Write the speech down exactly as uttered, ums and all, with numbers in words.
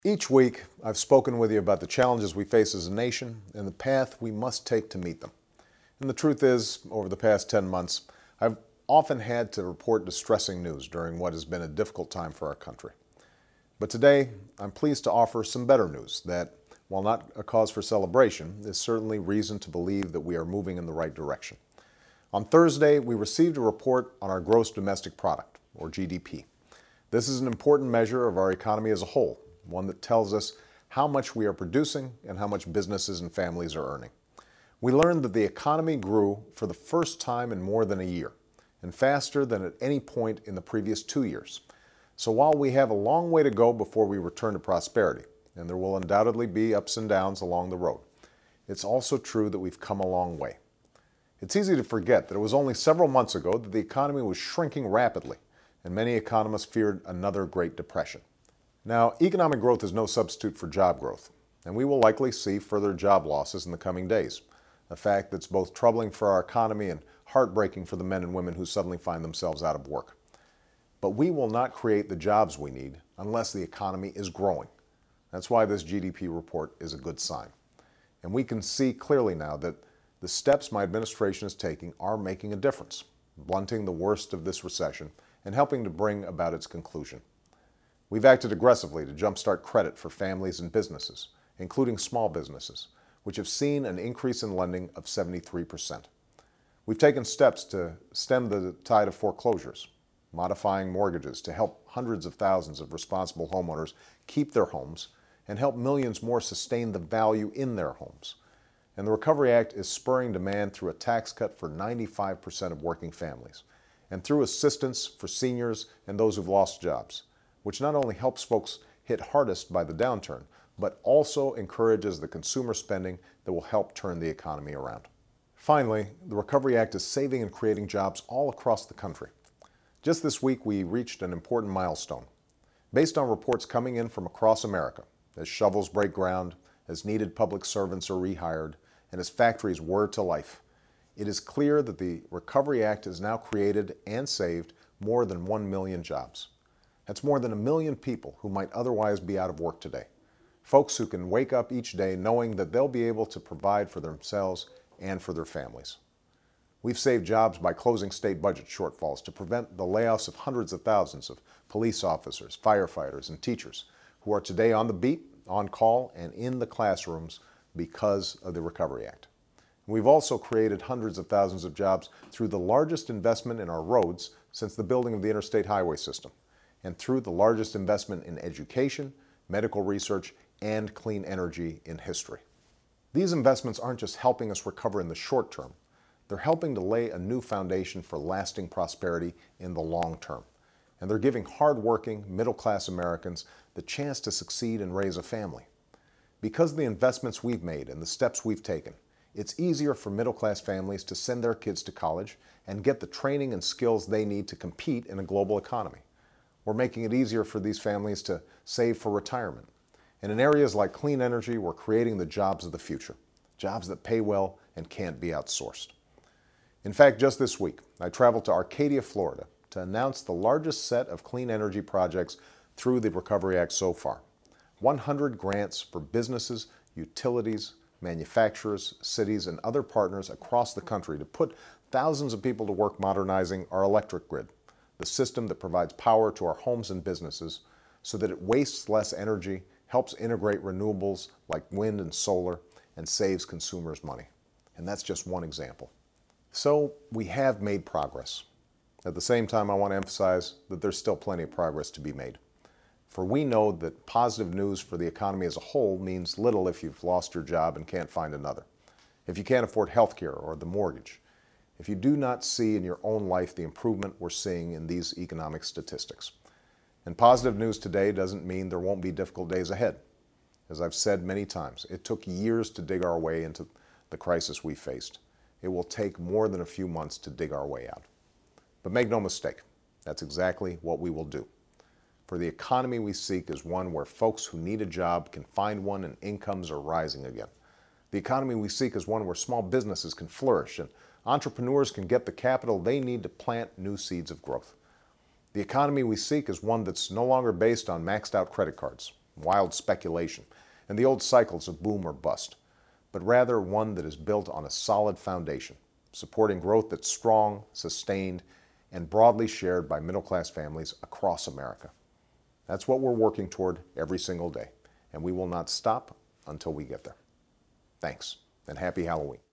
Each week, I've spoken with you about the challenges we face as a nation and the path we must take to meet them. And the truth is, over the past ten months, I've often had to report distressing news during what has been a difficult time for our country. But today, I'm pleased to offer some better news that, while not a cause for celebration, is certainly reason to believe that we are moving in the right direction. On Thursday, we received a report on our gross domestic product, or G D P. This is an important measure of our economy as a whole, one that tells us how much we are producing and how much businesses and families are earning. We learned that the economy grew for the first time in more than a year, and faster than at any point in the previous two years. So while we have a long way to go before we return to prosperity, and there will undoubtedly be ups and downs along the road, it's also true that we've come a long way. It's easy to forget that it was only several months ago that the economy was shrinking rapidly, and many economists feared another Great Depression. Now, economic growth is no substitute for job growth, and we will likely see further job losses in the coming days, a fact that's both troubling for our economy and heartbreaking for the men and women who suddenly find themselves out of work. But we will not create the jobs we need unless the economy is growing. That's why this G D P report is a good sign. And we can see clearly now that the steps my administration is taking are making a difference, blunting the worst of this recession and helping to bring about its conclusion. We've acted aggressively to jumpstart credit for families and businesses, including small businesses, which have seen an increase in lending of seventy-three percent. We've taken steps to stem the tide of foreclosures, modifying mortgages to help hundreds of thousands of responsible homeowners keep their homes and help millions more sustain the value in their homes. And the Recovery Act is spurring demand through a tax cut for ninety-five percent of working families, and through assistance for seniors and those who've lost jobs, which not only helps folks hit hardest by the downturn, but also encourages the consumer spending that will help turn the economy around. Finally, the Recovery Act is saving and creating jobs all across the country. Just this week, we reached an important milestone. Based on reports coming in from across America, as shovels break ground, as needed public servants are rehired, and as factories whir to life, it is clear that the Recovery Act has now created and saved more than one million jobs. That's more than a million people who might otherwise be out of work today. Folks who can wake up each day knowing that they'll be able to provide for themselves and for their families. We've saved jobs by closing state budget shortfalls to prevent the layoffs of hundreds of thousands of police officers, firefighters, and teachers who are today on the beat, on call, and in the classrooms because of the Recovery Act. We've also created hundreds of thousands of jobs through the largest investment in our roads since the building of the interstate highway system, and through the largest investment in education, medical research, and clean energy in history. These investments aren't just helping us recover in the short term, they're helping to lay a new foundation for lasting prosperity in the long term. And they're giving hard-working, middle-class Americans the chance to succeed and raise a family. Because of the investments we've made and the steps we've taken, it's easier for middle-class families to send their kids to college and get the training and skills they need to compete in a global economy. We're making it easier for these families to save for retirement. And in areas like clean energy, we're creating the jobs of the future, jobs that pay well and can't be outsourced. In fact, just this week, I traveled to Arcadia, Florida, to announce the largest set of clean energy projects through the Recovery Act so far. one hundred grants for businesses, utilities, manufacturers, cities, and other partners across the country to put thousands of people to work modernizing our electric grid, the system that provides power to our homes and businesses so that it wastes less energy, helps integrate renewables like wind and solar, and saves consumers money. And that's just one example. So we have made progress. At the same time, I want to emphasize that there's still plenty of progress to be made. For we know that positive news for the economy as a whole means little if you've lost your job and can't find another, if you can't afford health care or the mortgage, if you do not see in your own life the improvement we're seeing in these economic statistics. And positive news today doesn't mean there won't be difficult days ahead. As I've said many times, it took years to dig our way into the crisis we faced. It will take more than a few months to dig our way out. But make no mistake, that's exactly what we will do. For the economy we seek is one where folks who need a job can find one and incomes are rising again. The economy we seek is one where small businesses can flourish and entrepreneurs can get the capital they need to plant new seeds of growth. The economy we seek is one that's no longer based on maxed out credit cards, wild speculation, and the old cycles of boom or bust, but rather one that is built on a solid foundation, supporting growth that's strong, sustained, and broadly shared by middle-class families across America. That's what we're working toward every single day, and we will not stop until we get there. Thanks, and happy Halloween.